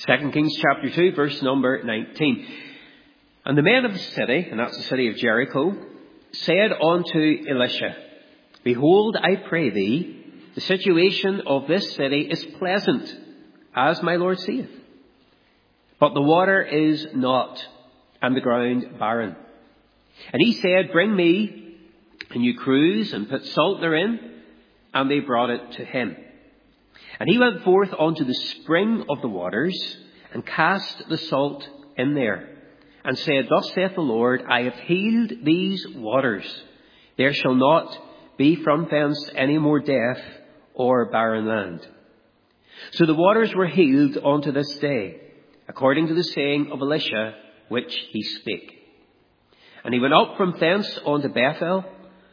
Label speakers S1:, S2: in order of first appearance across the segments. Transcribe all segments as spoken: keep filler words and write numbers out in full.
S1: Second Kings chapter two, verse number nineteen. And the men of the city, and that's the city of Jericho, said unto Elisha, Behold, I pray thee, the situation of this city is pleasant, as my Lord seeth. But the water is not, and the ground barren. And he said, Bring me a new cruse, and put salt therein. And they brought it to him. And he went forth unto the spring of the waters, and cast the salt in there, and said, Thus saith the Lord, I have healed these waters. There shall not be from thence any more death or barren land. So the waters were healed unto this day, according to the saying of Elisha, which he spake. And he went up from thence unto Bethel,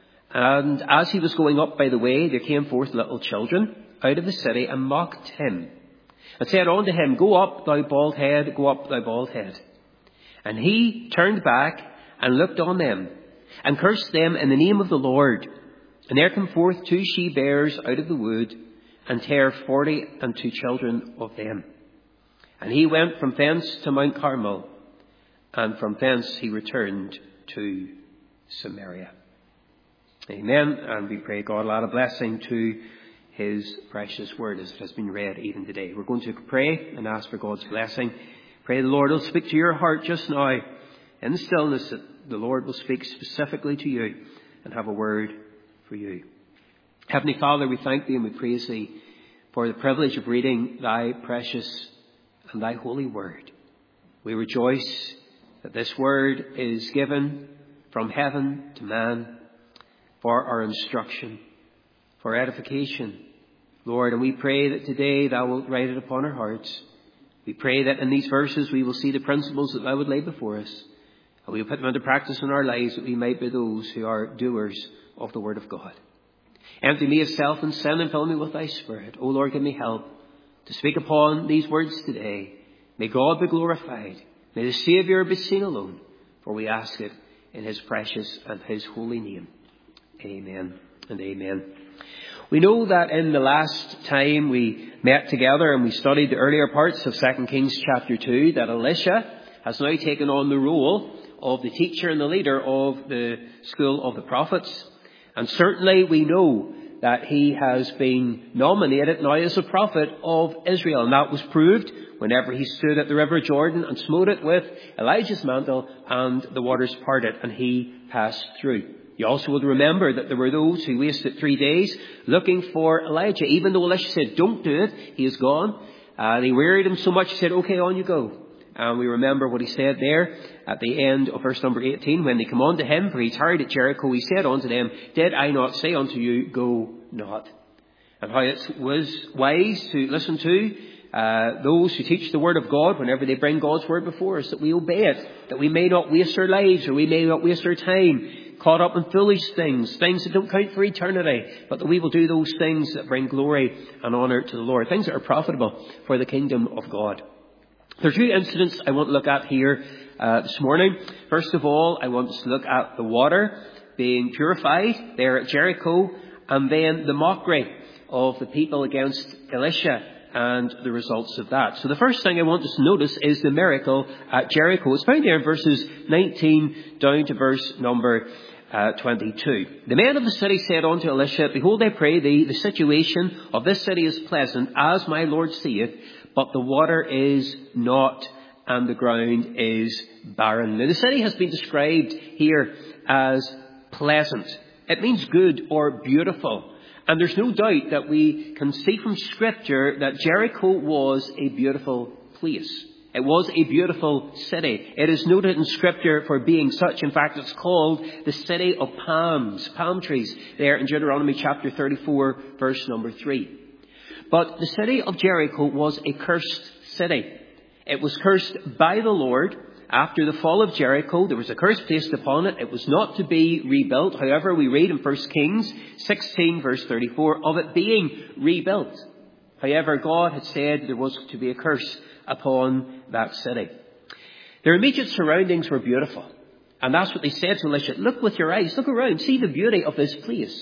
S1: and as he was going up by the way, there came forth little children out of the city, and mocked him, and said unto him, Go up, thou bald head, go up, thou bald head. And he turned back and looked on them, and cursed them in the name of the Lord. And there came forth two she-bears out of the wood, and tare forty and two children of them. And he went from thence to Mount Carmel, and from thence he returned to Samaria. Amen. And we pray God will add a blessing to his precious word as it has been read even today. We're going to pray and ask for God's blessing. Pray the Lord will speak to your heart just now in the stillness, that the Lord will speak specifically to you and have a word for you. Heavenly Father, we thank thee and we praise thee for the privilege of reading thy precious and thy holy word. We rejoice that this word is given from heaven to man for our instruction, for edification, Lord. And we pray that today thou wilt write it upon our hearts. We pray that in these verses we will see the principles that thou would lay before us, and we will put them into practice in our lives, that we might be those who are doers of the word of God. Empty me of self and sin, and fill me with thy Spirit. O Lord, give me help to speak upon these words today. May God be glorified. May the Saviour be seen alone. For we ask it in his precious and his holy name. Amen and amen. We know that in the last time we met together and we studied the earlier parts of Second Kings chapter two, that Elisha has now taken on the role of the teacher and the leader of the school of the prophets. And certainly we know that he has been nominated now as a prophet of Israel. And that was proved whenever he stood at the river Jordan and smote it with Elijah's mantle, and the waters parted and he passed through. You also would remember that there were those who wasted three days looking for Elijah. Even though Elisha said, don't do it, he is gone. Uh, they wearied him so much, he said, okay, on you go. And we remember what he said there at the end of verse number eighteen. When they come unto him, for he tarried at Jericho, he said unto them, Did I not say unto you, go not? And how it was wise to listen to uh, those who teach the word of God whenever they bring God's word before us, that we obey it, that we may not waste our lives, or we may not waste our time caught up in foolish things, things that don't count for eternity, but that we will do those things that bring glory and honour to the Lord, things that are profitable for the kingdom of God. There are two incidents I want to look at here uh, this morning. First of all, I want us to look at the water being purified there at Jericho, and then the mockery of the people against Elisha and the results of that. So the first thing I want us to notice is the miracle at Jericho. It's found there in verses nineteen down to verse number uh, twenty-two. The men of the city said unto Elisha, Behold, I pray thee, the situation of this city is pleasant, as my Lord seeth, but the water is not, and the ground is barren. Now, the city has been described here as pleasant. It means good or beautiful. And there's no doubt that we can see from Scripture that Jericho was a beautiful place. It was a beautiful city. It is noted in Scripture for being such. In fact, it's called the city of palms, palm trees, there in Deuteronomy chapter thirty-four, verse number three. But the city of Jericho was a cursed city. It was cursed by the Lord. After the fall of Jericho, there was a curse placed upon it. It was not to be rebuilt. However, we read in First Kings sixteen, verse thirty-four, of it being rebuilt. However, God had said there was to be a curse upon that city. Their immediate surroundings were beautiful. And that's what they said to Elisha. Look with your eyes. Look around. See the beauty of this place.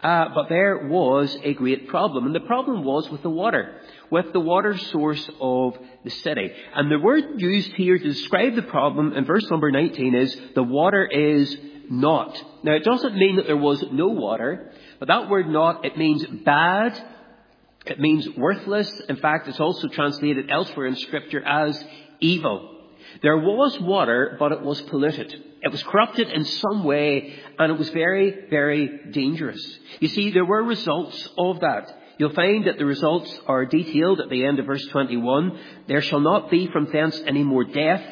S1: Uh, but there was a great problem. And the problem was with the water, with the water source of the city. And the word used here to describe the problem in verse number nineteen is, the water is not. Now, it doesn't mean that there was no water, but that word not, it means bad. It means worthless. In fact, it's also translated elsewhere in Scripture as evil. There was water, but it was polluted. It was corrupted in some way, and it was very, very dangerous. You see, there were results of that. You'll find that the results are detailed at the end of verse twenty-one. There shall not be from thence any more death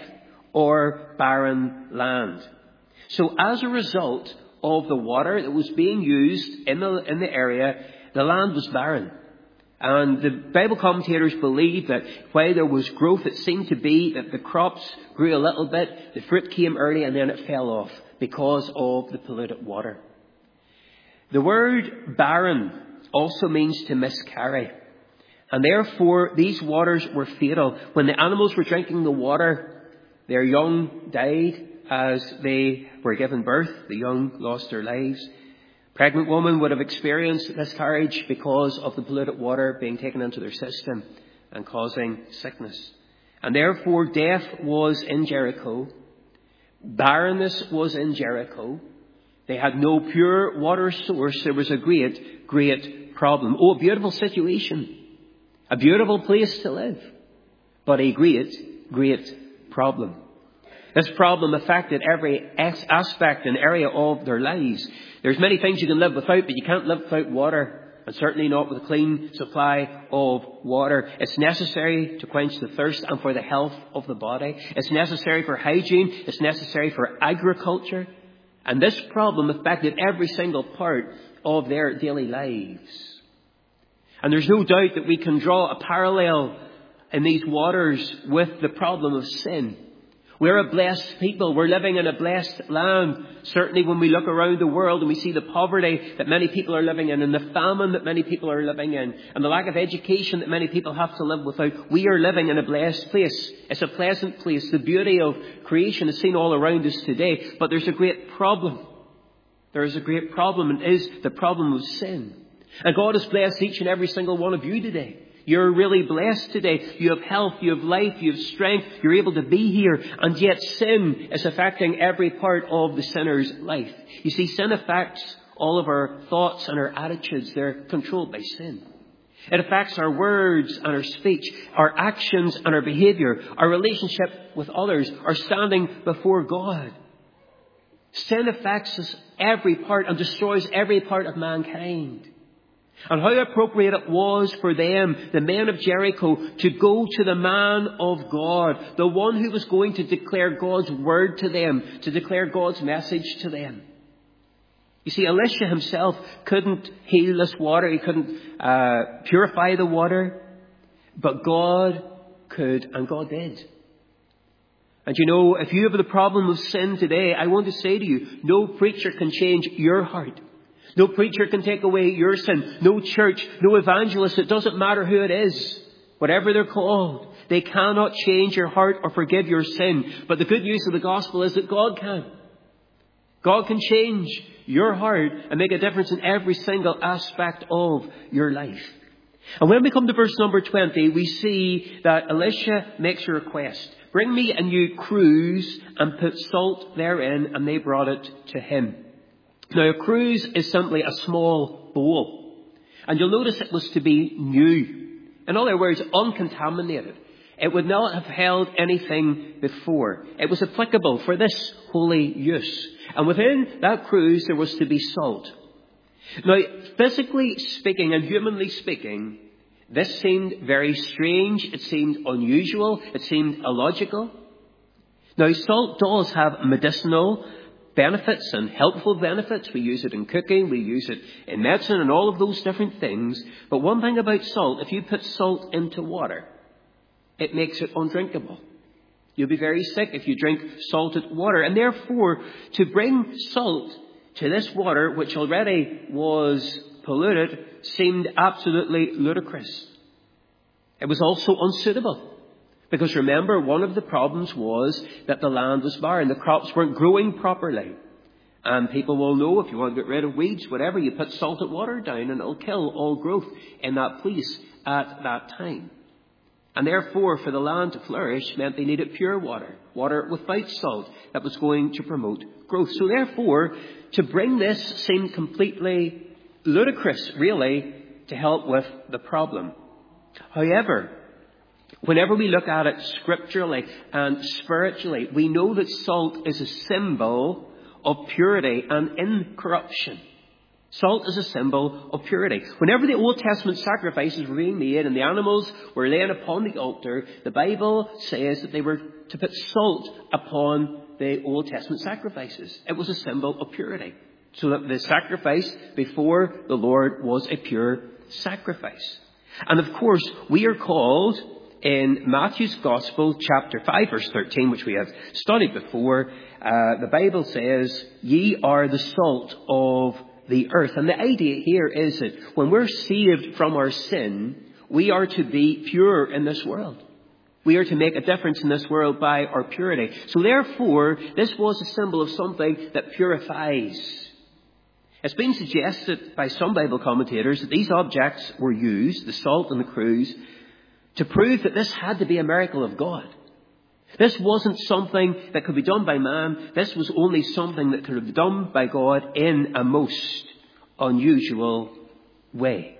S1: or barren land. So as a result of the water that was being used in the, in the area, the land was barren. And the Bible commentators believe that while there was growth, it seemed to be that the crops grew a little bit, the fruit came early, and then it fell off because of the polluted water. The word barren also means to miscarry. And therefore, these waters were fatal. When the animals were drinking the water, their young died as they were given birth. The young lost their lives. Pregnant women would have experienced miscarriage because of the polluted water being taken into their system and causing sickness. And therefore, death was in Jericho. Barrenness was in Jericho. They had no pure water source. There was a great, great problem. Oh, a beautiful situation. A beautiful place to live. But a great, great problem. This problem affected every aspect and area of their lives. There's many things you can live without, but you can't live without water. And certainly not with a clean supply of water. It's necessary to quench the thirst and for the health of the body. It's necessary for hygiene. It's necessary for agriculture. And this problem affected every single part of their daily lives. And there's no doubt that we can draw a parallel in these waters with the problem of sin. We're a blessed people. We're living in a blessed land. Certainly when we look around the world and we see the poverty that many people are living in and the famine that many people are living in and the lack of education that many people have to live without, we are living in a blessed place. It's a pleasant place. The beauty of creation is seen all around us today. But there's a great problem. There is a great problem, and it is the problem of sin. And God has blessed each and every single one of you today. You're really blessed today. You have health, you have life, you have strength. You're able to be here. And yet sin is affecting every part of the sinner's life. You see, sin affects all of our thoughts and our attitudes. They're controlled by sin. It affects our words and our speech, our actions and our behavior, our relationship with others, our standing before God. Sin affects us every part and destroys every part of mankind. And how appropriate it was for them, the men of Jericho, to go to the man of God, the one who was going to declare God's word to them, to declare God's message to them. You see, Elisha himself couldn't heal this water. He couldn't uh, purify the water. But God could, and God did. And you know, if you have the problem of sin today, I want to say to you, no preacher can change your heart. No preacher can take away your sin. No church, no evangelist. It doesn't matter who it is. Whatever they're called. They cannot change your heart or forgive your sin. But the good news of the gospel is that God can. God can change your heart and make a difference in every single aspect of your life. And when we come to verse number twenty, we see that Elisha makes a request. Bring me a new cruse and put salt therein. And they brought it to him. Now, a cruse is simply a small bowl. And you'll notice it was to be new. In other words, uncontaminated. It would not have held anything before. It was applicable for this holy use. And within that cruse, there was to be salt. Now, physically speaking and humanly speaking, this seemed very strange. It seemed unusual. It seemed illogical. Now, salt does have medicinal benefits and helpful benefits. We use it in cooking, we use it in medicine and all of those different things. But one thing about salt, if you put salt into water, it makes it undrinkable. You'll be very sick if you drink salted water. And therefore, to bring salt to this water, which already was polluted, seemed absolutely ludicrous. It was also unsuitable. Because remember, one of the problems was that the land was barren. The crops weren't growing properly. And people will know if you want to get rid of weeds, whatever, you put salted water down and it'll kill all growth in that place at that time. And therefore, for the land to flourish meant they needed pure water, water without salt that was going to promote growth. So therefore, to bring this seemed completely ludicrous, really, to help with the problem. However, whenever we look at it scripturally and spiritually, we know that salt is a symbol of purity and incorruption. Salt is a symbol of purity. Whenever the Old Testament sacrifices were being made and the animals were laying upon the altar, the Bible says that they were to put salt upon the Old Testament sacrifices. It was a symbol of purity. So that the sacrifice before the Lord was a pure sacrifice. And of course, we are called in Matthew's Gospel, chapter five, verse thirteen, which we have studied before, uh, the Bible says, "Ye are the salt of the earth." And the idea here is that when we're saved from our sin, we are to be pure in this world. We are to make a difference in this world by our purity. So therefore, this was a symbol of something that purifies. It's been suggested by some Bible commentators that these objects were used, the salt and the cruse, to prove that this had to be a miracle of God. This wasn't something that could be done by man. This was only something that could be done by God in a most unusual way.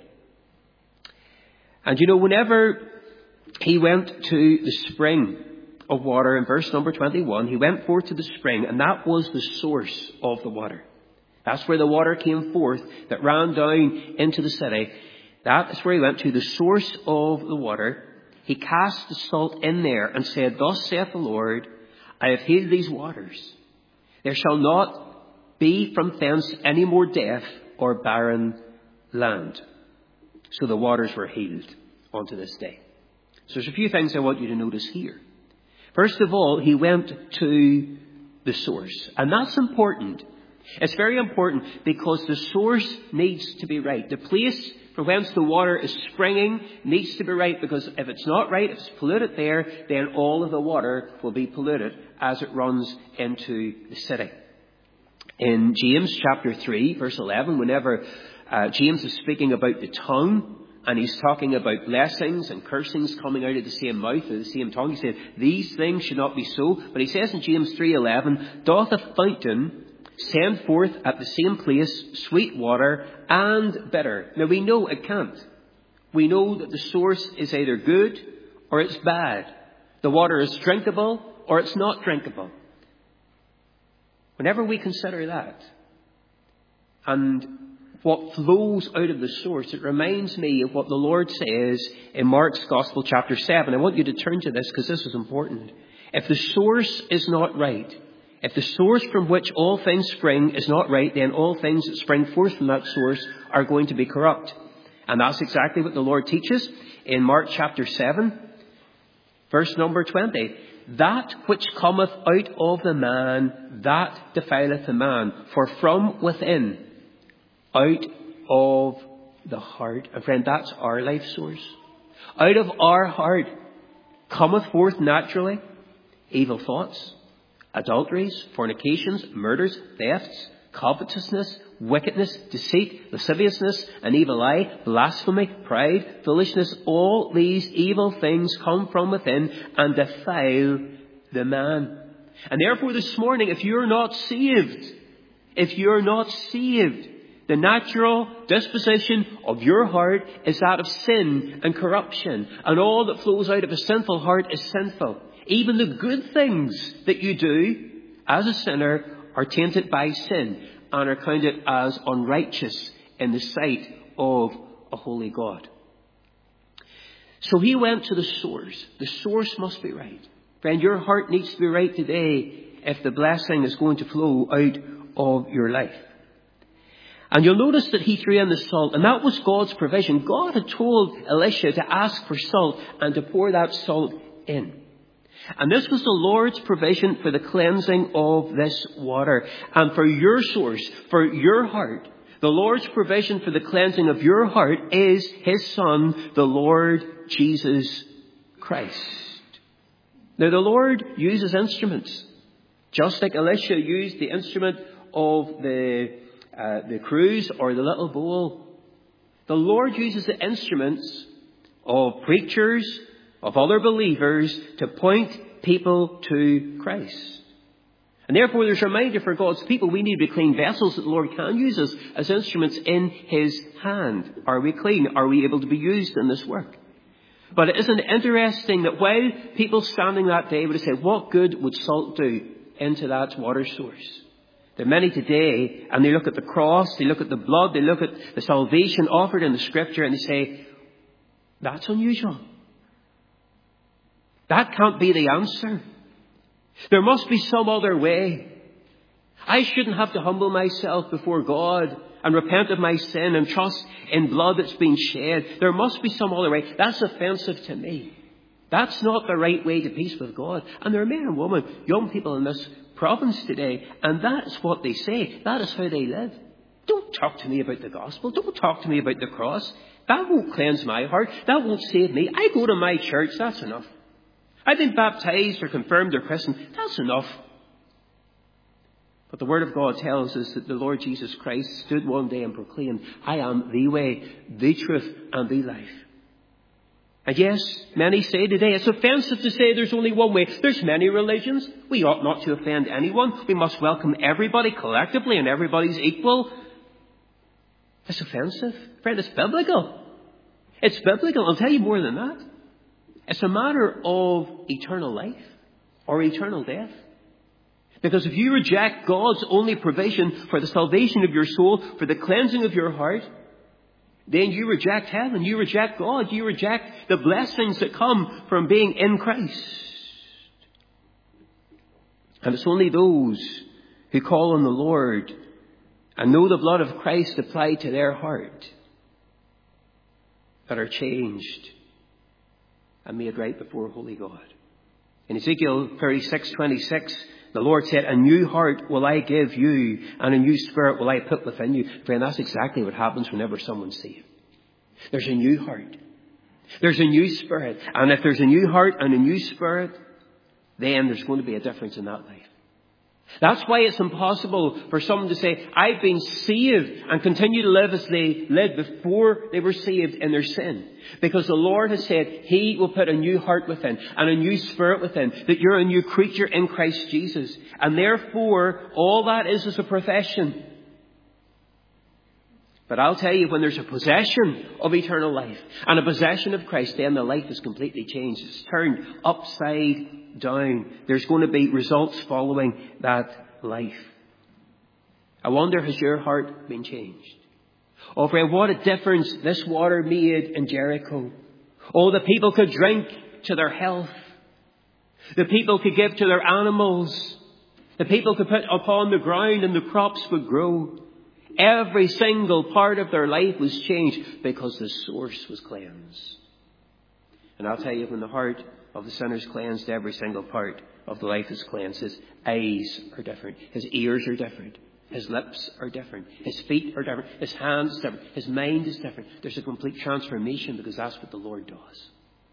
S1: And you know, whenever he went to the spring of water in verse number twenty-one, he went forth to the spring, and that was the source of the water. That's where the water came forth that ran down into the city. That is where he went to, the source of the water. He cast the salt in there and said, "Thus saith the Lord, I have healed these waters. There shall not be from thence any more death or barren land." So the waters were healed unto this day. So there's a few things I want you to notice here. First of all, he went to the source. And that's important. It's very important because the source needs to be right. The place from whence the water is springing needs to be right, because if it's not right, if it's polluted there, then all of the water will be polluted as it runs into the city. In James chapter three, verse eleven, whenever uh, James is speaking about the tongue, and he's talking about blessings and cursings coming out of the same mouth, or the same tongue, he said, these things should not be so. But he says in James three eleven, "Doth a fountain send forth at the same place sweet water and bitter?" Now we know it can't. We know that the source is either good or it's bad. The water is drinkable or it's not drinkable. Whenever we consider that and what flows out of the source, it reminds me of what the Lord says in Mark's Gospel chapter seven. I want you to turn to this because this is important. If the source is not right, if the source from which all things spring is not right, then all things that spring forth from that source are going to be corrupt. And that's exactly what the Lord teaches in Mark chapter seven, verse number twenty. "That which cometh out of the man, that defileth the man. For from within, out of the heart," and friend, that's our life source. "Out of our heart cometh forth naturally evil thoughts, adulteries, fornications, murders, thefts, covetousness, wickedness, deceit, lasciviousness, an evil eye, blasphemy, pride, foolishness. All these evil things come from within and defile the man." And therefore this morning, if you're not saved, if you're not saved, the natural disposition of your heart is that of sin and corruption. And all that flows out of a sinful heart is sinful. Even the good things that you do as a sinner are tainted by sin and are counted as unrighteous in the sight of a holy God. So he went to the source. The source must be right. Friend, your heart needs to be right today if the blessing is going to flow out of your life. And you'll notice that he threw in the salt, and that was God's provision. God had told Elisha to ask for salt and to pour that salt in. And this was the Lord's provision for the cleansing of this water. And for your source, for your heart, the Lord's provision for the cleansing of your heart is his Son, the Lord Jesus Christ. Now the Lord uses instruments, just like Elisha used the instrument of the, uh, the cruse or the little bowl. The Lord uses the instruments of preachers, of other believers, to point people to Christ. And therefore there's a reminder for God's people, we need to be clean vessels that the Lord can use us as instruments in His hand. Are we clean? Are we able to be used in this work? But it isn't interesting that while people standing that day would have said, what good would salt do into that water source? There are many today, and they look at the cross, they look at the blood, they look at the salvation offered in the Scripture, and they say, that's unusual. That can't be the answer. There must be some other way. I shouldn't have to humble myself before God and repent of my sin and trust in blood that's been shed. There must be some other way. That's offensive to me. That's not the right way to peace with God. And there are men and women, young people in this province today, and that's what they say. That is how they live. Don't talk to me about the gospel. Don't talk to me about the cross. That won't cleanse my heart. That won't save me. I go to my church. That's enough. I've been baptized or confirmed or christened. That's enough. But the Word of God tells us that the Lord Jesus Christ stood one day and proclaimed, I am the way, the truth, and the life. And yes, many say today, it's offensive to say there's only one way. There's many religions. We ought not to offend anyone. We must welcome everybody collectively and everybody's equal. It's offensive. Friend, it's biblical. It's biblical. I'll tell you more than that. It's a matter of eternal life or eternal death. Because if you reject God's only provision for the salvation of your soul, for the cleansing of your heart, then you reject heaven, you reject God, you reject the blessings that come from being in Christ. And it's only those who call on the Lord and know the blood of Christ applied to their heart that are changed and made right before holy God. In Ezekiel thirty-six twenty-six, the Lord said, a new heart will I give you, and a new spirit will I put within you. Friend, that's exactly what happens whenever someone's saved. There's a new heart. There's a new spirit. And if there's a new heart and a new spirit, then there's going to be a difference in that life. That's why it's impossible for someone to say, I've been saved, and continue to live as they lived before they were saved in their sin. Because the Lord has said He will put a new heart within and a new spirit within, that you're a new creature in Christ Jesus. And therefore, all that is is a profession. But I'll tell you, when there's a possession of eternal life and a possession of Christ, then the life is completely changed. It's turned upside down. There's going to be results following that life. I wonder, has your heart been changed? Oh, friend, what a difference this water made in Jericho. Oh, the people could drink to their health. The people could give to their animals. The people could put upon the ground and the crops would grow. Every single part of their life was changed because the source was cleansed. And I'll tell you, when the heart of the sinner is cleansed, every single part of the life is cleansed. His eyes are different. His ears are different. His lips are different. His feet are different. His hands are different. His mind is different. There's a complete transformation because that's what the Lord does.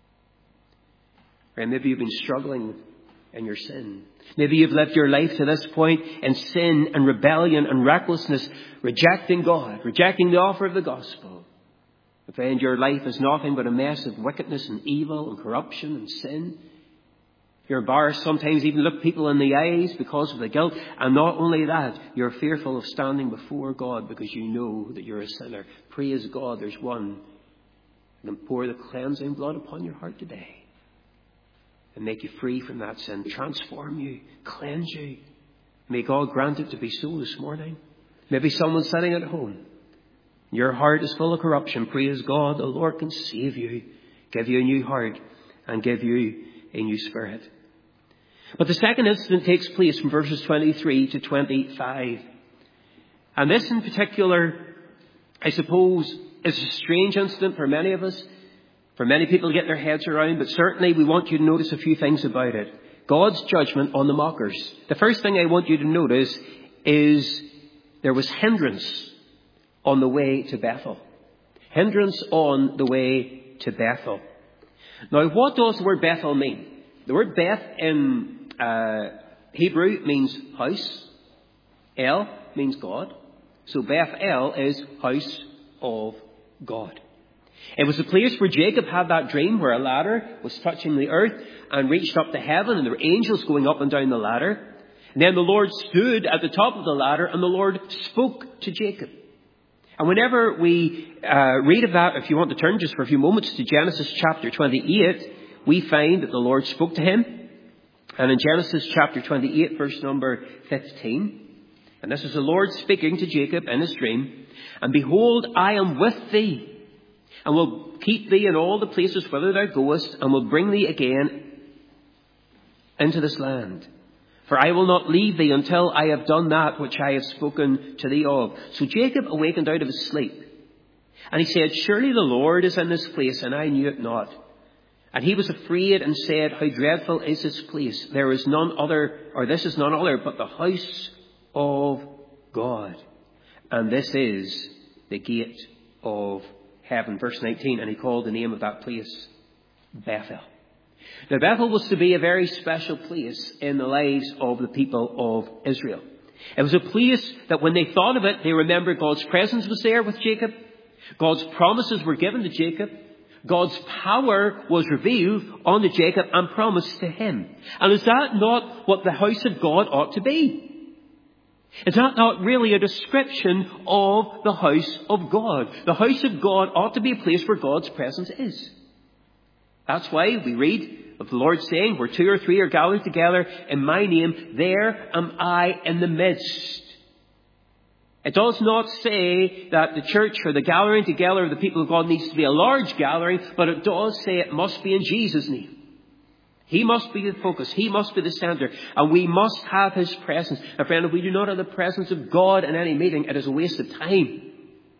S1: Or maybe you've been struggling in your sin. Maybe you've lived your life to this point in sin and rebellion and recklessness, rejecting God, rejecting the offer of the gospel. If then your life is nothing but a mess of wickedness and evil and corruption and sin. You're embarrassed sometimes even look people in the eyes because of the guilt. And not only that, you're fearful of standing before God because you know that you're a sinner. Praise God, there's one who can pour the cleansing blood upon your heart today and make you free from that sin, transform you, cleanse you. May God grant it to be so this morning. Maybe someone sitting at home, your heart is full of corruption. Praise God, the Lord can save you, give you a new heart, and give you a new spirit. But the second incident takes place from verses twenty-three to twenty-five. And this in particular, I suppose, is a strange incident for many of us, for many people to get their heads around, but certainly we want you to notice a few things about it. God's judgment on the mockers. The first thing I want you to notice is there was hindrance on the way to Bethel. Hindrance on the way to Bethel. Now, what does the word Bethel mean? The word Beth in uh, Hebrew means house. El means God. So Bethel is house of God. It was the place where Jacob had that dream where a ladder was touching the earth and reached up to heaven, and there were angels going up and down the ladder. And then the Lord stood at the top of the ladder, and the Lord spoke to Jacob. And whenever we uh, read of that, if you want to turn just for a few moments to Genesis chapter twenty-eight, we find that the Lord spoke to him. And in Genesis chapter twenty-eight, verse number fifteen, and this is the Lord speaking to Jacob in his dream, and behold, I am with thee, and will keep thee in all the places whither thou goest, and will bring thee again into this land. For I will not leave thee until I have done that which I have spoken to thee of. So Jacob awakened out of his sleep, and he said, surely the Lord is in this place, and I knew it not. And he was afraid and said, how dreadful is this place? There is none other, or this is none other, but the house of God. And this is the gate of heaven. Verse nineteen, and he called the name of that place Bethel. Now Bethel was to be a very special place in the lives of the people of Israel. It was a place that when they thought of it, they remembered God's presence was there with Jacob. God's promises were given to Jacob. God's power was revealed unto Jacob and promised to him. And is that not what the house of God ought to be? Is that not really a description of the house of God? The house of God ought to be a place where God's presence is. That's why we read of the Lord saying, where two or three are gathered together in my name, there am I in the midst. It does not say that the church or the gathering together of the people of God needs to be a large gathering, but it does say it must be in Jesus' name. He must be the focus. He must be the center. And we must have his presence. And friend, if we do not have the presence of God in any meeting, it is a waste of time.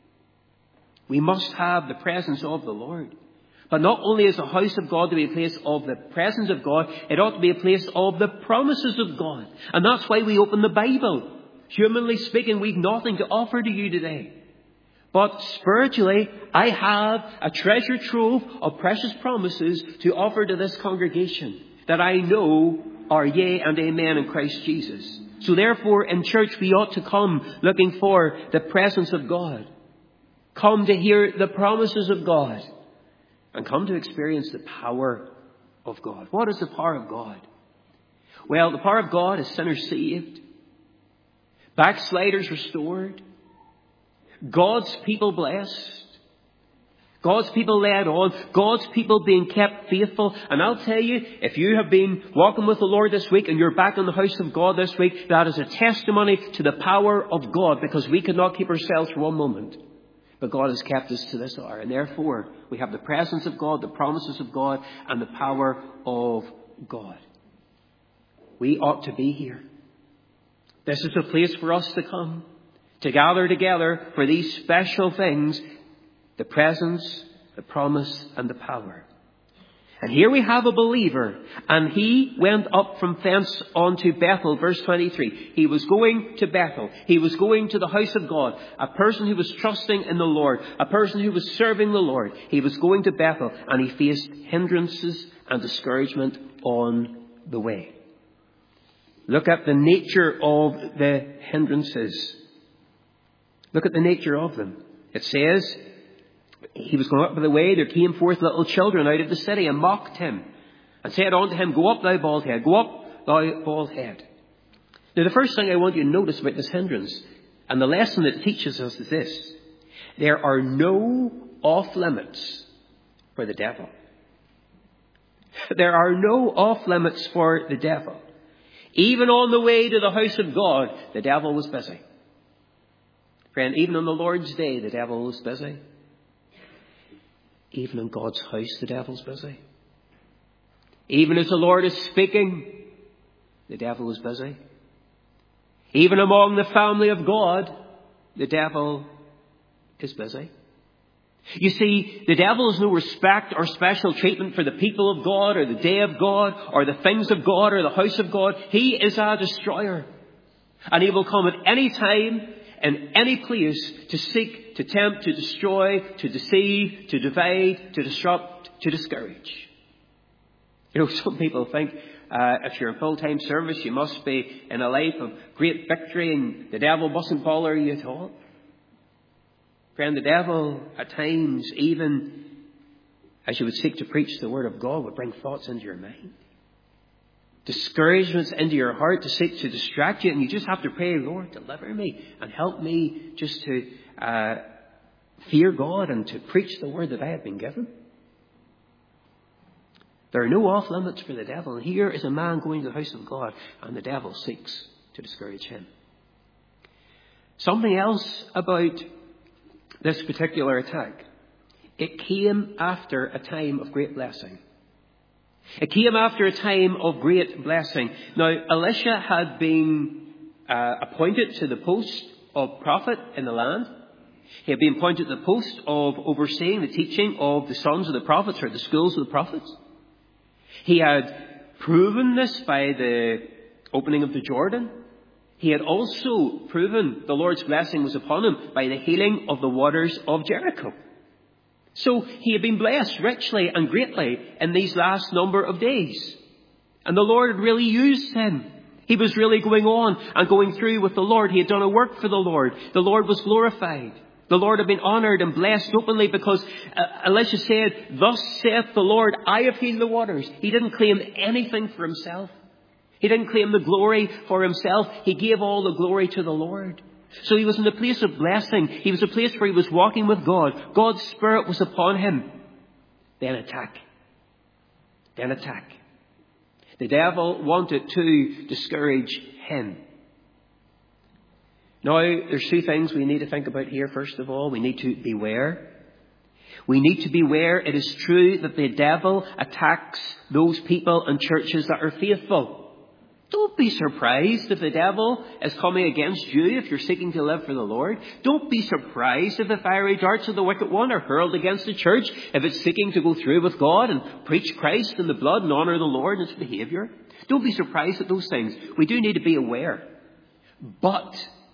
S1: We must have the presence of the Lord. But not only is the house of God to be a place of the presence of God, it ought to be a place of the promises of God. And that's why we open the Bible. Humanly speaking, we've nothing to offer to you today. But spiritually, I have a treasure trove of precious promises to offer to this congregation that I know are yea and amen in Christ Jesus. So therefore, in church, we ought to come looking for the presence of God. Come to hear the promises of God. And come to experience the power of God. What is the power of God? Well, the power of God is sinners saved. Backsliders restored. God's people blessed. God's people led on. God's people being kept faithful. And I'll tell you, if you have been walking with the Lord this week and you're back in the house of God this week, that is a testimony to the power of God, because we could not keep ourselves for one moment. But God has kept us to this hour. And therefore, we have the presence of God, the promises of God, and the power of God. We ought to be here. This is a place for us to come, to gather together for these special things, the presence, the promise, and the power. And here we have a believer, and he went up from thence unto Bethel, verse twenty-three. He was going to Bethel. He was going to the house of God. A person who was trusting in the Lord. A person who was serving the Lord. He was going to Bethel, and he faced hindrances and discouragement on the way. Look at the nature of the hindrances. Look at the nature of them. It says, he was going up by the way, there came forth little children out of the city and mocked him, and said unto him, go up, thou bald head, go up, thou bald head. Now, the first thing I want you to notice about this hindrance, and the lesson that it teaches us, is this. There are no off-limits for the devil. There are no off-limits for the devil. Even on the way to the house of God, the devil was busy. Friend, even on the Lord's day, the devil was busy. Even in God's house, the devil's busy. Even as the Lord is speaking, the devil is busy. Even among the family of God, the devil is busy. You see, the devil has no respect or special treatment for the people of God or the day of God or the things of God or the house of God. He is a destroyer. And he will come at any time, in any place, to seek, to tempt, to destroy, to deceive, to divide, to disrupt, to discourage. You know, some people think uh, if you're in full-time service, you must be in a life of great victory and the devil mustn't bother you at all. Friend, the devil at times, even as you would seek to preach the Word of God, would bring thoughts into your mind. Discouragements into your heart to seek to distract you. And you just have to pray, Lord, deliver me and help me just to uh, fear God and to preach the Word that I have been given. There are no off limits for the devil. And here is a man going to the house of God, and the devil seeks to discourage him. Something else about this particular attack. It came after a time of great blessing. It came after a time of great blessing. Now, Elisha had been uh, appointed to the post of prophet in the land. He had been appointed to the post of overseeing the teaching of the sons of the prophets, or the schools of the prophets. He had proven this by the opening of the Jordan. He had also proven the Lord's blessing was upon him by the healing of the waters of Jericho. So he had been blessed richly and greatly in these last number of days. And the Lord had really used him. He was really going on and going through with the Lord. He had done a work for the Lord. The Lord was glorified. The Lord had been honoured and blessed openly because uh, Elisha said, "Thus saith the Lord, I have healed the waters." He didn't claim anything for himself. He didn't claim the glory for himself. He gave all the glory to the Lord. So he was in a place of blessing. He was a place where he was walking with God. God's Spirit was upon him. Then attack. Then attack. The devil wanted to discourage him. Now, there's two things we need to think about here. First of all, we need to beware. We need to beware. It is true that the devil attacks those people and churches that are faithful. Don't be surprised if the devil is coming against you if you're seeking to live for the Lord. Don't be surprised if the fiery darts of the wicked one are hurled against the church, if it's seeking to go through with God and preach Christ and the blood and honour the Lord in its behaviour. Don't be surprised at those things. We do need to be aware. But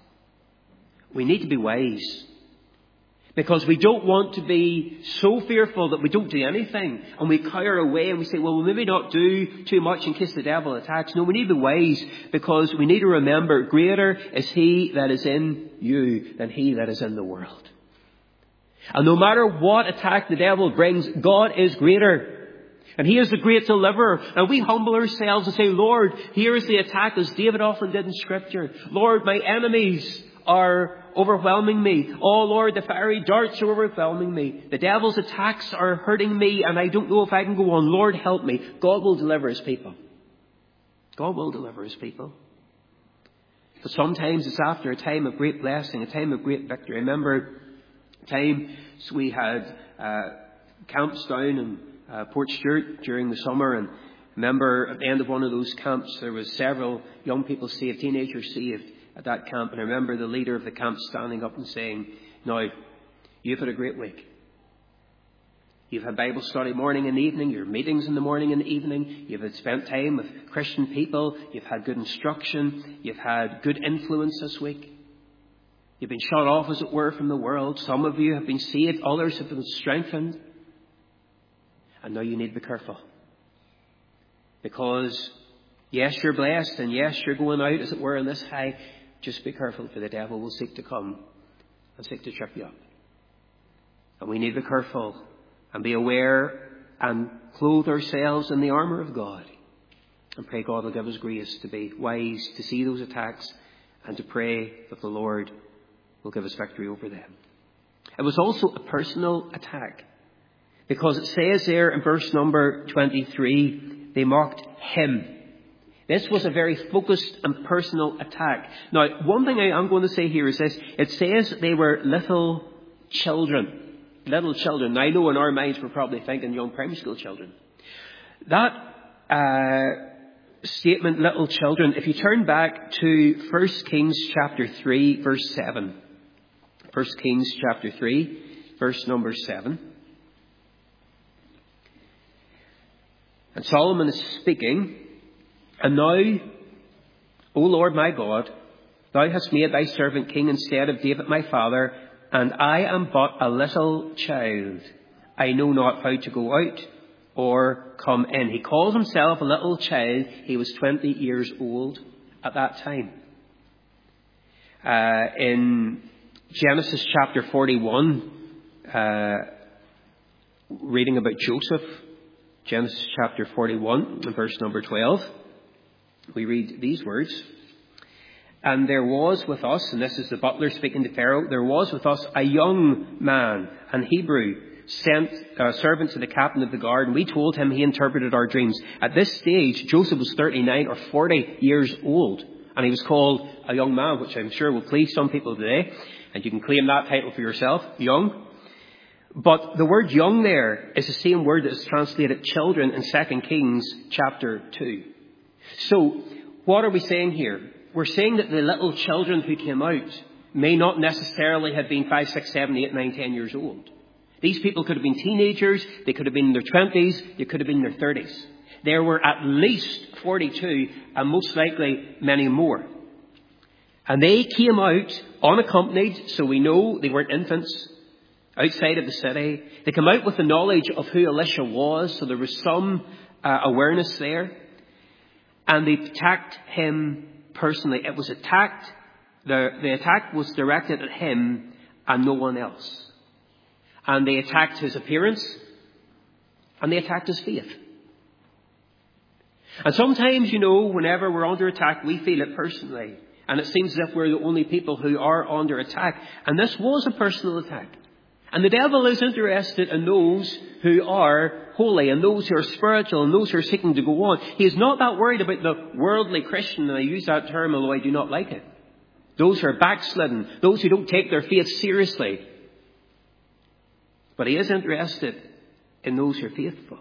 S1: we need to be wise. Because we don't want to be so fearful that we don't do anything and we cower away and we say, well, we'll maybe not do too much in case the devil attacks. No, we need to be wise because we need to remember greater is he that is in you than he that is in the world. And no matter what attack the devil brings, God is greater. And he is the great deliverer. And we humble ourselves and say, Lord, here is the attack as David often did in Scripture. Lord, my enemies are overwhelming me. Oh Lord, the fiery darts are overwhelming me. The devil's attacks are hurting me and I don't know if I can go on. Lord, help me. God will deliver his people. God will deliver his people. But sometimes it's after a time of great blessing, a time of great victory. I remember times we had uh, camps down in uh, Port Stewart during the summer, and I remember at the end of one of those camps there was several young people saved, teenagers saved at that camp. And I remember the leader of the camp standing up and saying, now, you've had a great week. You've had Bible study morning and evening, your meetings in the morning and the evening. You've had spent time with Christian people. You've had good instruction. You've had good influence this week. You've been shut off, as it were, from the world. Some of you have been saved. Others have been strengthened. And now you need to be careful. Because, yes, you're blessed. And yes, you're going out, as it were, in this high. Just be careful, for the devil will seek to come and seek to trip you up. And we need to be careful and be aware and clothe ourselves in the armour of God. And pray God will give us grace to be wise, to see those attacks, and to pray that the Lord will give us victory over them. It was also a personal attack. Because it says there in verse number twenty-three, they mocked him. This was a very focused and personal attack. Now, one thing I am going to say here is this. It says they were little children. Little children. Now, I know in our minds we're probably thinking young primary school children. That uh, statement, little children, if you turn back to First Kings chapter three, verse seven. First Kings chapter three, verse number seven. And Solomon is speaking. And now, O Lord my God, thou hast made thy servant king instead of David my father, and I am but a little child. I know not how to go out or come in. He calls himself a little child. He was twenty years old at that time. Uh, in Genesis chapter forty-one, uh, reading about Joseph, Genesis chapter forty-one, verse number twelve, we read these words. And there was with us, and this is the butler speaking to Pharaoh, there was with us a young man, an Hebrew, sent a servant to the captain of the guard, and we told him he interpreted our dreams. At this stage, Joseph was thirty-nine or forty years old, and he was called a young man, which I'm sure will please some people today, and you can claim that title for yourself, young. But the word young there is the same word that is translated children in Second Kings chapter two. So, what are we saying here? We're saying that the little children who came out may not necessarily have been five, six, seven, eight, nine, ten years old. These people could have been teenagers, they could have been in their twenties, they could have been in their thirties. There were at least forty-two, and most likely many more. And they came out unaccompanied, so we know they weren't infants, outside of the city. They came out with the knowledge of who Elisha was, so there was some uh, awareness there. And they attacked him personally. It was attacked, the, the attack was directed at him and no one else. And they attacked his appearance, and they attacked his faith. And sometimes, you know, whenever we're under attack, we feel it personally. And it seems as if we're the only people who are under attack. And this was a personal attack. And the devil is interested in those who are holy and those who are spiritual and those who are seeking to go on. He is not that worried about the worldly Christian, and I use that term although I do not like it. Those who are backslidden, those who don't take their faith seriously. But he is interested in those who are faithful.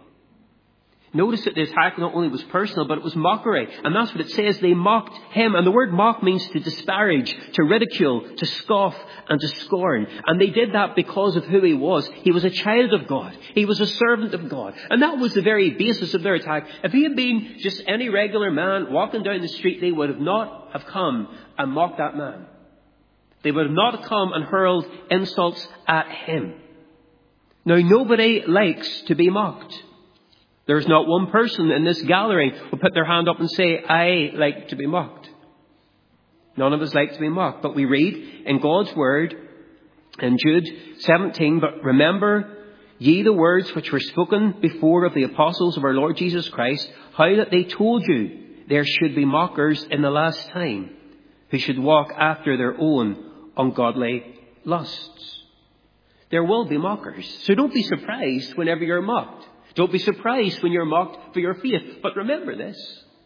S1: Notice that the attack not only was personal, but it was mockery. And that's what it says. They mocked him. And the word mock means to disparage, to ridicule, to scoff, and to scorn. And they did that because of who he was. He was a child of God. He was a servant of God. And that was the very basis of their attack. If he had been just any regular man walking down the street, they would have not have come and mocked that man. They would have not come and hurled insults at him. Now, nobody likes to be mocked. There's not one person in this gathering who will put their hand up and say, I like to be mocked. None of us like to be mocked. But we read in God's word in Jude seventeen, but remember ye the words which were spoken before of the apostles of our Lord Jesus Christ, how that they told you there should be mockers in the last time, who should walk after their own ungodly lusts. There will be mockers. So don't be surprised whenever you're mocked. Don't be surprised when you're mocked for your faith. But remember this.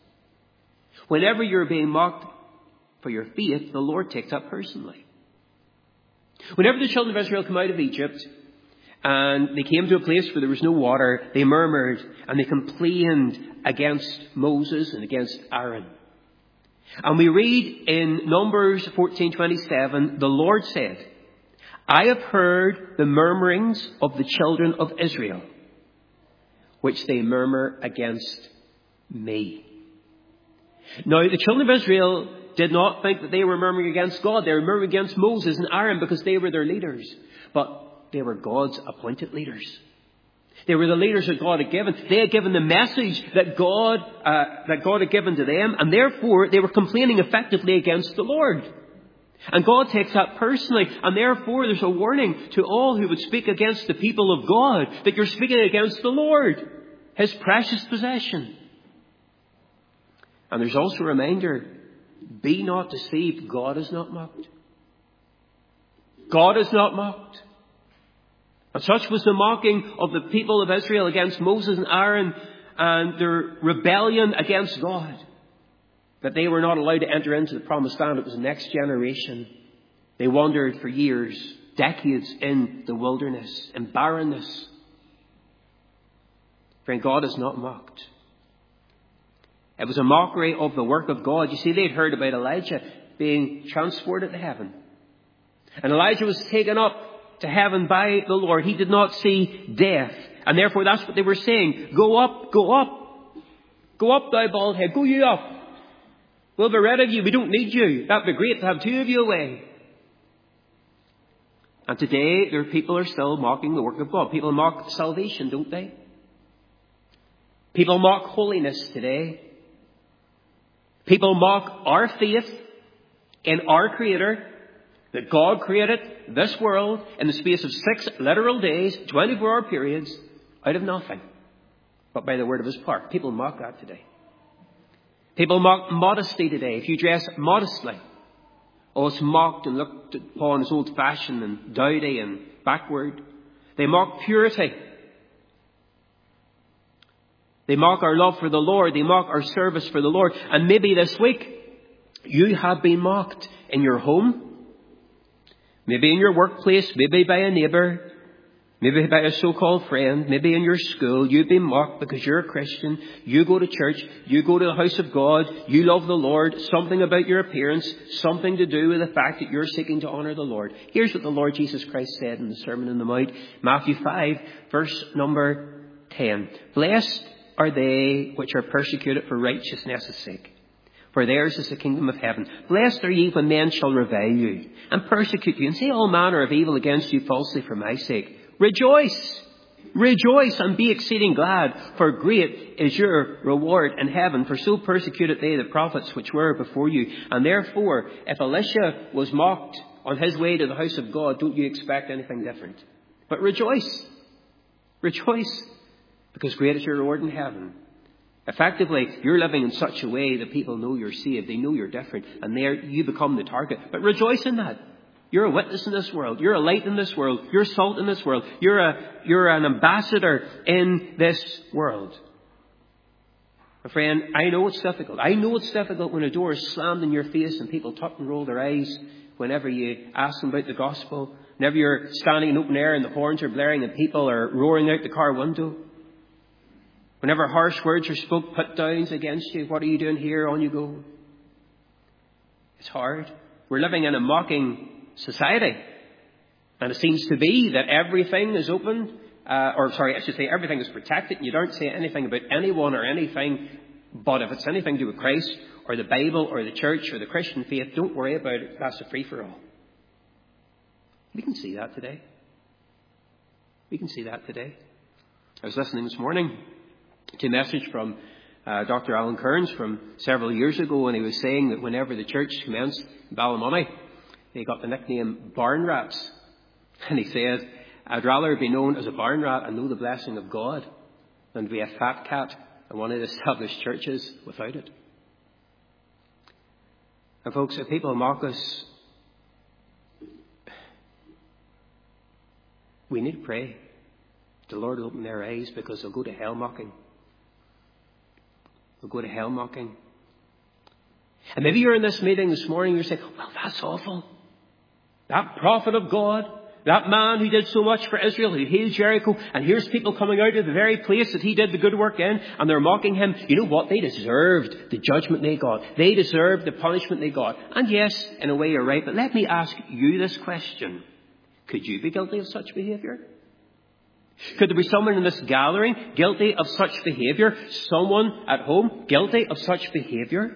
S1: Whenever you're being mocked for your faith, the Lord takes that personally. Whenever the children of Israel come out of Egypt and they came to a place where there was no water, they murmured and they complained against Moses and against Aaron. And we read in Numbers fourteen twenty-seven, the Lord said, I have heard the murmurings of the children of Israel, which they murmur against me. Now, the children of Israel did not think that they were murmuring against God. They were murmuring against Moses and Aaron because they were their leaders. But they were God's appointed leaders. They were the leaders that God had given. They had given the message that God, uh, that God had given to them. And therefore, they were complaining effectively against the Lord. And God takes that personally. And therefore, there's a warning to all who would speak against the people of God, that you're speaking against the Lord, His precious possession. And there's also a reminder, be not deceived. God is not mocked. God is not mocked. And such was the mocking of the people of Israel against Moses and Aaron and their rebellion against God, that they were not allowed to enter into the promised land. It was the next generation. They wandered for years, decades in the wilderness, in barrenness. Friend, God is not mocked. It was a mockery of the work of God. You see, they'd heard about Elijah being transported to heaven. And Elijah was taken up to heaven by the Lord. He did not see death. And therefore, that's what they were saying. Go up, go up. Go up, thou bald head. Go you up. We'll be rid of you. We don't need you. That'd be great to have two of you away. And today, there are people who are still mocking the work of God. People mock salvation, don't they? People mock holiness today. People mock our faith in our Creator, that God created this world in the space of six literal days, twenty-four hour periods, out of nothing, but by the word of his power. People mock that today. People mock modesty today. If you dress modestly, oh, it's mocked and looked upon as old-fashioned and dowdy and backward. They mock purity. They mock our love for the Lord. They mock our service for the Lord. And maybe this week, you have been mocked in your home, maybe in your workplace, maybe by a neighbour, maybe by a so-called friend, maybe in your school. You've been mocked because you're a Christian. You go to church. You go to the house of God. You love the Lord. Something about your appearance. Something to do with the fact that you're seeking to honour the Lord. Here's what the Lord Jesus Christ said in the Sermon on the Mount. Matthew five, verse number ten. Blessed are they which are persecuted for righteousness' sake, for theirs is the kingdom of heaven. Blessed are ye when men shall revile you and persecute you and say all manner of evil against you falsely for my sake. Rejoice, rejoice and be exceeding glad, for great is your reward in heaven. For so persecuted they the prophets which were before you. And therefore, if Elisha was mocked on his way to the house of God, don't you expect anything different. But rejoice, rejoice, because great is your reward in heaven. Effectively, you're living in such a way that people know you're saved. They know you're different. And there you become the target. But rejoice in that. You're a witness in this world. You're a light in this world. You're salt in this world. You're a, you're an ambassador in this world. My friend, I know it's difficult. I know it's difficult when a door is slammed in your face and people tuck and roll their eyes whenever you ask them about the gospel. Whenever you're standing in open air and the horns are blaring and people are roaring out the car window. Whenever harsh words are spoke, put downs against you. What are you doing here? On you go. It's hard. We're living in a mocking society. And it seems to be that everything is open, uh, or sorry, I should say everything is protected. You don't say anything about anyone or anything, but if it's anything to do with Christ or the Bible or the church or the Christian faith, don't worry about it. That's a free-for-all. We can see that today. We can see that today. I was listening this morning to a message from uh, Doctor Alan Kearns from several years ago, and he was saying that whenever the church commenced in Ballymoney, they got the nickname barn rats. And he said, I'd rather be known as a barn rat and know the blessing of God than be a fat cat in one of the established churches without it. And folks, if people mock us, we need to pray. The Lord will open their eyes, because they'll go to hell mocking. They'll go to hell mocking. And maybe you're in this meeting this morning, you're saying, well, that's awful. That prophet of God, that man who did so much for Israel, who healed Jericho, and here's people coming out of the very place that he did the good work in, and they're mocking him. You know what? They deserved the judgment they got. They deserved the punishment they got. And yes, in a way you're right, but let me ask you this question. Could you be guilty of such behaviour? Could there be someone in this gathering guilty of such behaviour? Someone at home guilty of such behaviour?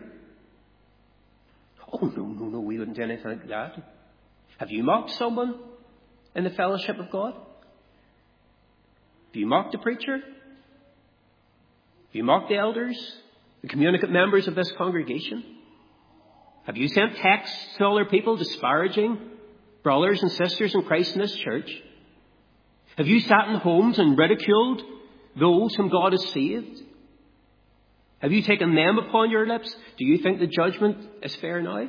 S1: Oh, no, no, no, we wouldn't do anything like that. Have you mocked someone in the fellowship of God? Have you mocked the preacher? Have you mocked the elders, the communicant members of this congregation? Have you sent texts to other people disparaging brothers and sisters in Christ in this church? Have you sat in homes and ridiculed those whom God has saved? Have you taken them upon your lips? Do you think the judgment is fair now?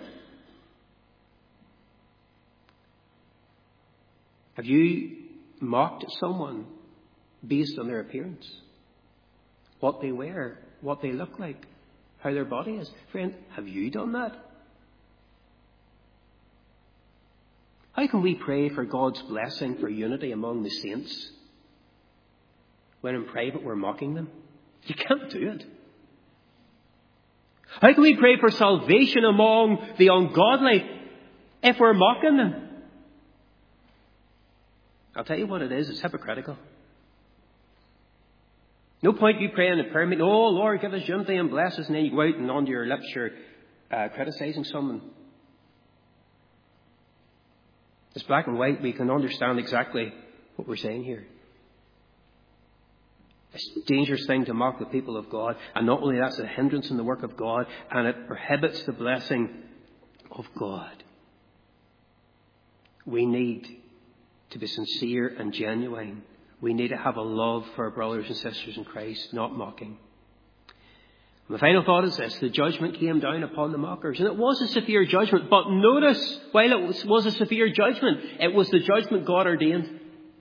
S1: Have you mocked someone based on their appearance? What they wear, what they look like, how their body is? Friend, have you done that? How can we pray for God's blessing for unity among the saints when in private we're mocking them? You can't do it. How can we pray for salvation among the ungodly if we're mocking them? I'll tell you what it is. It's hypocritical. No point you praying in a prayer meeting, oh Lord, give us unity and bless us, and then you go out and under your lips you're uh, criticising someone. It's black and white. We can understand exactly what we're saying here. It's a dangerous thing to mock the people of God. And not only that, it's a hindrance in the work of God, and it prohibits the blessing of God. We need to be sincere and genuine. We need to have a love for our brothers and sisters in Christ, not mocking. And the final thought is this: the judgment came down upon the mockers. And it was a severe judgment. But notice, while it was, was a severe judgment, it was the judgment God ordained.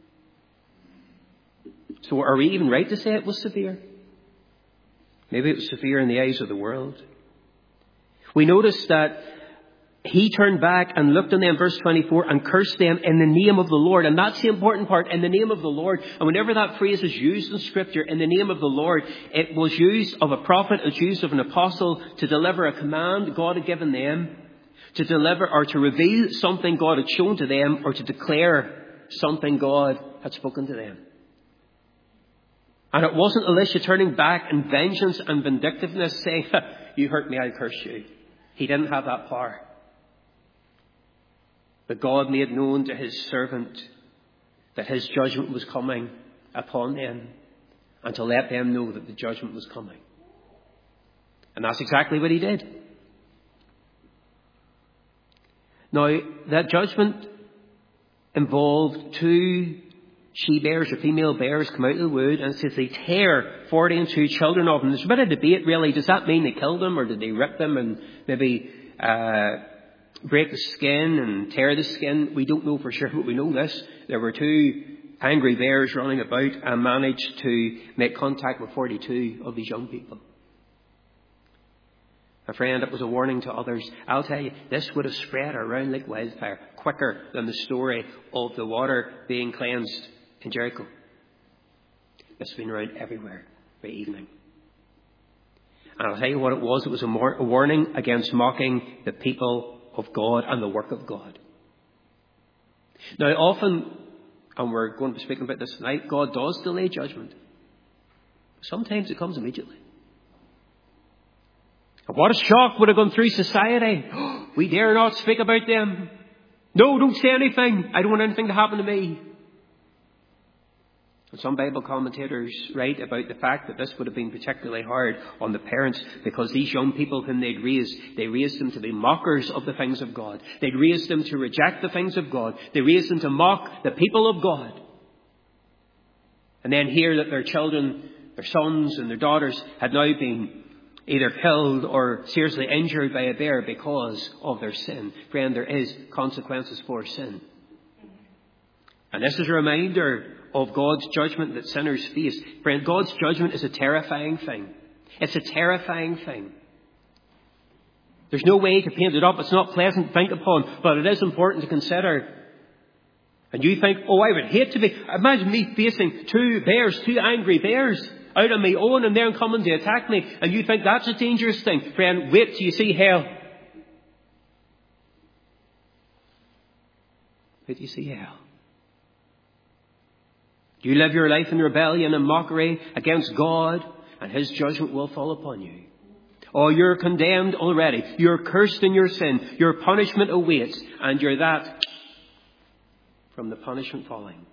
S1: So are we even right to say it was severe? Maybe it was severe in the eyes of the world. We notice that he turned back and looked on them, verse twenty-four, and cursed them in the name of the Lord. And that's the important part, in the name of the Lord. And whenever that phrase is used in Scripture, in the name of the Lord, it was used of a prophet, it was used of an apostle to deliver a command God had given them, to deliver or to reveal something God had shown to them, or to declare something God had spoken to them. And it wasn't Elisha turning back in vengeance and vindictiveness saying, you hurt me, I'll curse you. He didn't have that power. But God made known to his servant that his judgment was coming upon them, and to let them know that the judgment was coming. And that's exactly what he did. Now, that judgment involved two she-bears or female bears come out of the wood, and it says they tear forty and two children of them. There's a bit of debate really. Does that mean they killed them, or did they rip them and maybe uh, break the skin and tear the skin? We don't know for sure, but we know this. There were two angry bears running about and managed to make contact with forty-two of these young people. A friend, it was a warning to others. I'll tell you, this would have spread around like wildfire, quicker than the story of the water being cleansed in Jericho. It's been around everywhere by evening. And I'll tell you what it was. It was a, more, a warning against mocking the people of God and the work of God. Now, often, and we're going to be speaking about this tonight, God does delay judgment. Sometimes it comes immediately. And what a shock would have gone through society. We dare not speak about them. No, don't say anything. I don't want anything to happen to me. And some Bible commentators write about the fact that this would have been particularly hard on the parents, because these young people whom they'd raised, they raised them to be mockers of the things of God. They'd raised them to reject the things of God. They raised them to mock the people of God. And then hear that their children, their sons and their daughters had now been either killed or seriously injured by a bear because of their sin. Friend, there is consequences for sin. And this is a reminder of God's judgment that sinners face. Friend, God's judgment is a terrifying thing. It's a terrifying thing. There's no way to paint it up. It's not pleasant to think upon, but it is important to consider. And you think, oh, I would hate to be... Imagine me facing two bears, two angry bears out on my own, and they're coming to attack me. And you think that's a dangerous thing. Friend, wait till you see hell. Wait till you see hell. You live your life in rebellion and mockery against God, and his judgment will fall upon you. Oh, you're condemned already. You're cursed in your sin. Your punishment awaits, and you're that from the punishment falling.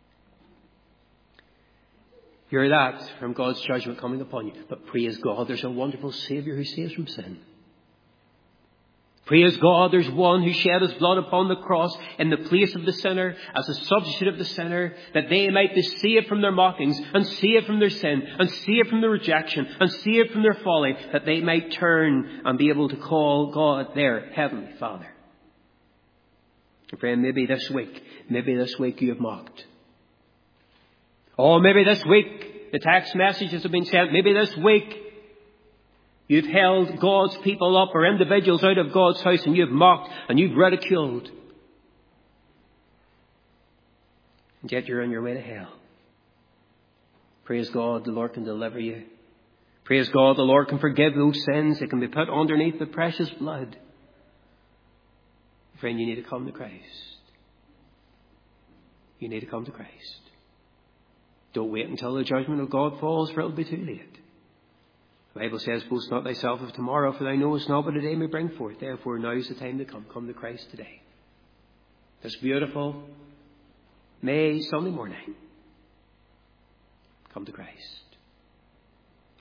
S1: You're that from God's judgment coming upon you. But praise God, there's a wonderful Saviour who saves from sin. Praise God, there's one who shed his blood upon the cross in the place of the sinner, as a substitute of the sinner, that they might be saved from their mockings, and saved from their sin, and saved from their rejection, and saved from their folly, that they might turn and be able to call God their Heavenly Father. And friend, maybe this week, maybe this week you have mocked. Oh, maybe this week the text messages have been sent. Maybe this week you've held God's people up, or individuals out of God's house, and you've mocked and you've ridiculed. And yet you're on your way to hell. Praise God, the Lord can deliver you. Praise God, the Lord can forgive those sins. They can be put underneath the precious blood. Friend, you need to come to Christ. You need to come to Christ. Don't wait until the judgment of God falls, for it will be too late. The Bible says, boast not thyself of tomorrow, for thou knowest not what a day may bring forth. Therefore, now is the time to come. Come to Christ today. This beautiful May Sunday morning. Come to Christ.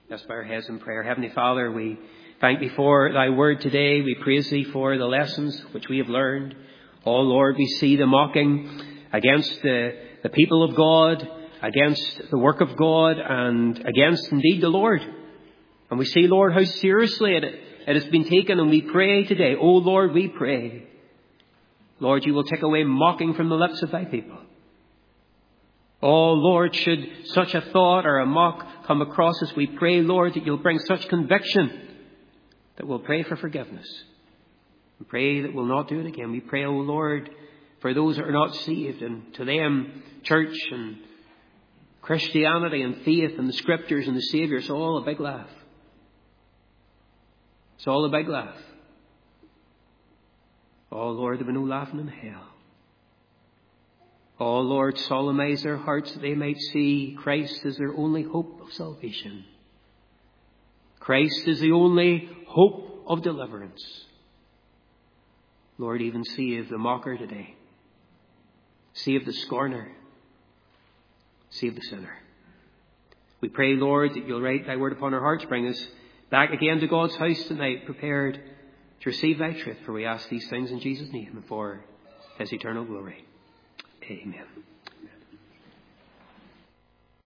S1: Let's bow our heads in prayer. Heavenly Father, we thank Thee for Thy word today. We praise Thee for the lessons which we have learned. Oh Lord, we see the mocking against the, the people of God, against the work of God, and against indeed the Lord. And we see, Lord, how seriously it, it has been taken, and we pray today, oh Lord, we pray, Lord, You will take away mocking from the lips of Thy people. Oh Lord, should such a thought or a mock come across us, we pray, Lord, that You'll bring such conviction that we'll pray for forgiveness. We pray that we'll not do it again. We pray, oh Lord, for those that are not saved, and to them, church and Christianity and faith and the Scriptures and the Saviour, it's all a big laugh. It's all a big laugh. Oh Lord, there'll be no laughing in hell. Oh Lord, solemnize their hearts that they might see Christ as their only hope of salvation. Christ is the only hope of deliverance. Lord, even save the mocker today. Save the scorner. Save the sinner. We pray, Lord, that You'll write Thy word upon our hearts. Bring us back again to God's house tonight, prepared to receive Thy truth. For we ask these things in Jesus' name and for His eternal glory. Amen.